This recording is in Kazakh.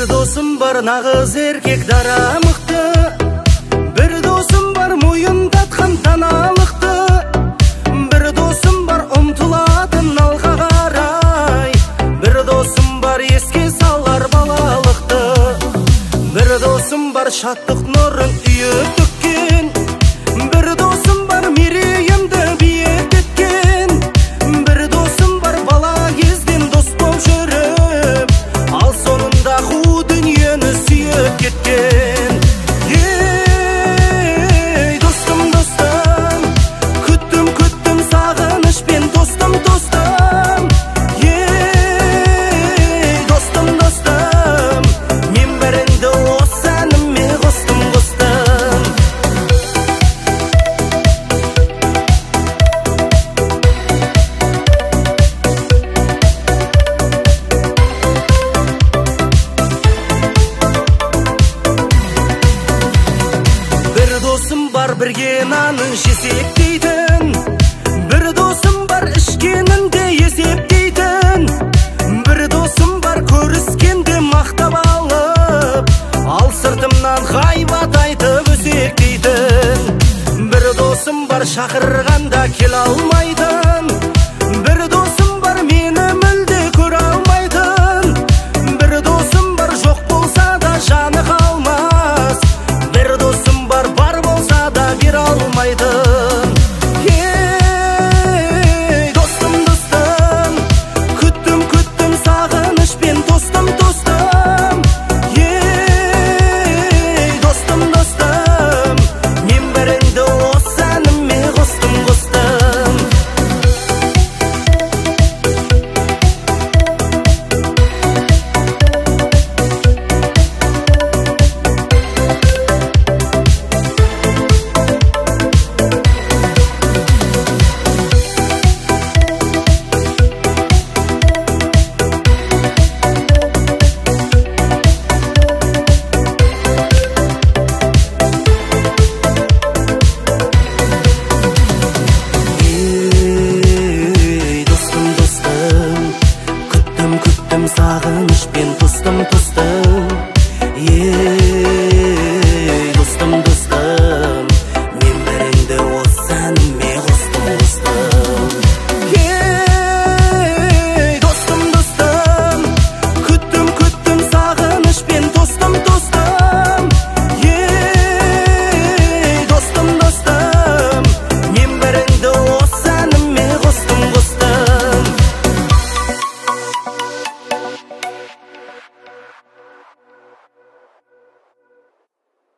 Bir dosum var nağız erkek dara mıқты. Bir dosum var moyun tatkan tanalıқты. Bir dosum var umtuladın alға қарай. Bir dosum var еске салар балалықты. Bir dosum var şаттық нұрын үйіп төккен. Bir dosum var мерейімді биік еткен. Bir dosum var бала кезден дос болып жүріп, ал сонында қу дүниені сүйіп кеткен. Ей, достым, достым, күттім, күттім сағынышпен, достым, достым. Ей, достым, достым, мен бәріңді осы әніме қостым, қостым. Bir dosum бар бірге нанын жесек дейтін. Bir dosum бар ішкенінде есептейтін. Bir dosum бар көріскенде мақтап алып, ал сыртымнан ғайбат айтып өсектейтін. Bir dosum бар шақырғанда келе алмайтын. Bir dosum бар мені мүлде көре алмайтын. Bir dosum бар жоқ болса да жаны қалмас. Bir dosum бар болса да бере алмайтын. Ей, достым, достым, күттім, күттім сағынышпен, достым, достым. Ей, достым, достым, мен бәріңді осы әніме қостым, қостым. Ей, достым, достым, күттім, күттім сағынышпен, тостым, тостым.